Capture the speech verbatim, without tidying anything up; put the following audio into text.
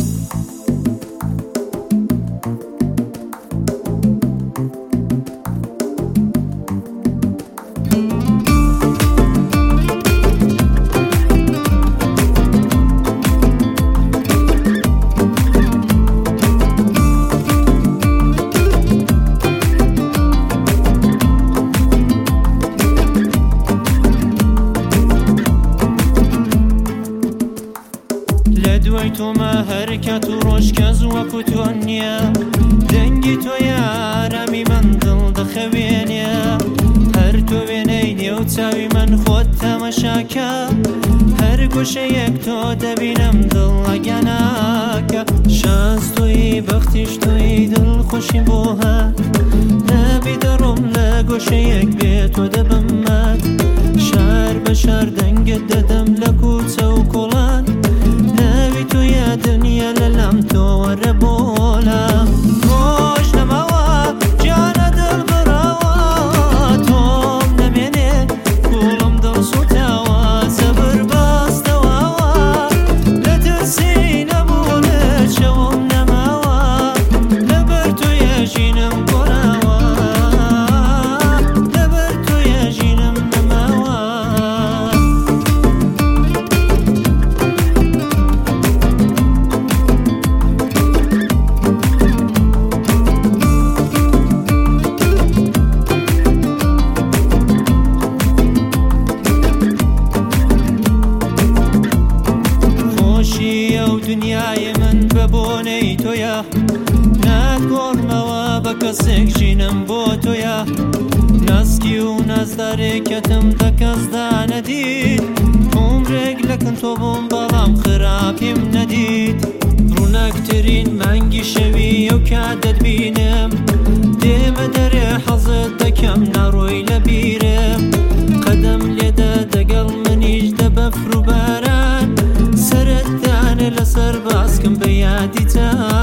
دوای تو ما هەرکات و ڕۆژکەز وەکو تۆ نییە دەنگی تۆ یارەمی من دڵ دەخەوێنێ هەر تۆ وێنەی نێو چاوی من خۆت تەمەشاکە هەر گۆشەیەک تۆ دەبینم دڵ ئەگەناکە شانس تۆی بەختیش تۆی دڵخۆشیم بۆ هات نەبی دەڕۆم لە گۆشەیەک بێ تۆ دەبمات شار بە شار دەنگت دەدەم لە کوچە و کۆڵان ناوی تو یا دنیا لەلام تۆ وەرە بۆلام ڕۆژ نەماوە جانە دڵ بڕاوە تۆم نەمێنێ کوڵم دڵ سوتاوە سەبر باستەواوە لە ترسی نەبوونە شەوم نەماوە لەبەر تۆ یەژینم گۆراوە لەبەر تۆ یەژینم نەماوە دنیای من بە بۆنەی تۆیە ناتگۆڕمەوە بە کەسێک ژینم بۆ تۆیە ناسکی و نازدارێکەتم دە کەسدا نەدیت عومرێک لەکن تۆ بووم بەڵام خراپیم نەدیت ڕووناکترین مانگی شەوی ئەو کات دەتبینم دێمە دەرێ حەزت دەکەم ناڕۆی لە بیرم قەدەم لێدە دەگەڵ منیش دە بەفر و باران سەرت دانێ لەسەر باسکم بە یادی تا